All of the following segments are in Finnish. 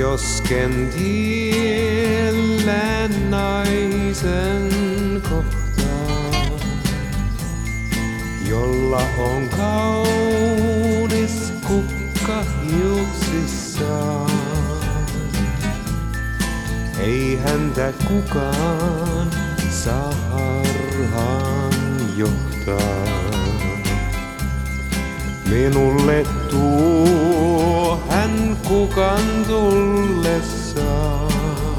Josken tiellä naisen kohtaa, jolla on kaunis kukka hiuksissaan, ei häntä kukaan saa harhaan johtaa. Minulle tuo hän kukan tullessaan.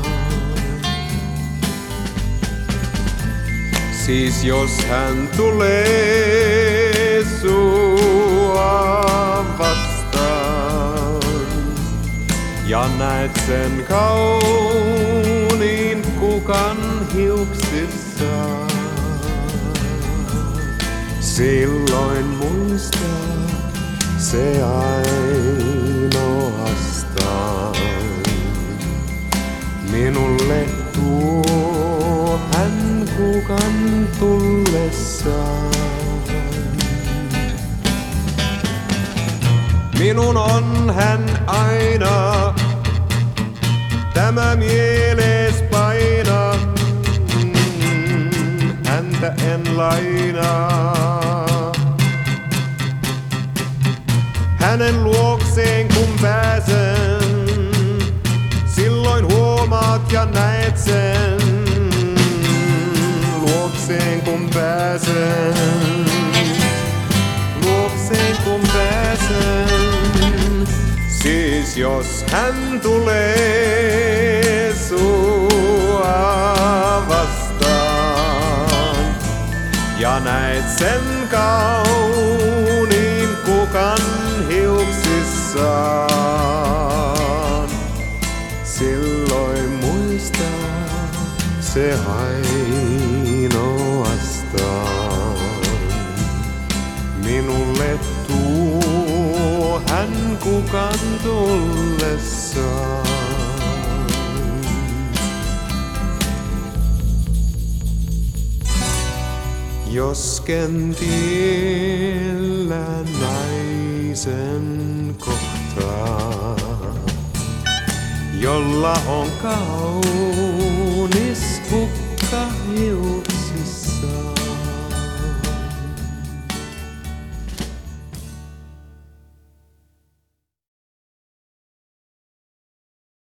Siis jos hän tulee sua vastaan ja näet sen kauniin kukan hiuksissaan, silloin muista se ainoastaan. Minulle tuo hän kukan tullessaan. Minun on hän aina, tämä mieles paina, häntä en lainaa. Hänen luokseen kun pääsen, silloin huomaat ja näet sen. Luokseen kun pääsen, luokseen kun pääsen. Siis jos hän tulee sua vastaan ja näet sen kauniin kukan hiuksissaan, silloin muista se ainoastaan. Minulle tuo hän kukan tullessaan. Josken tiellä naisen kohtaa, jolla on kaunis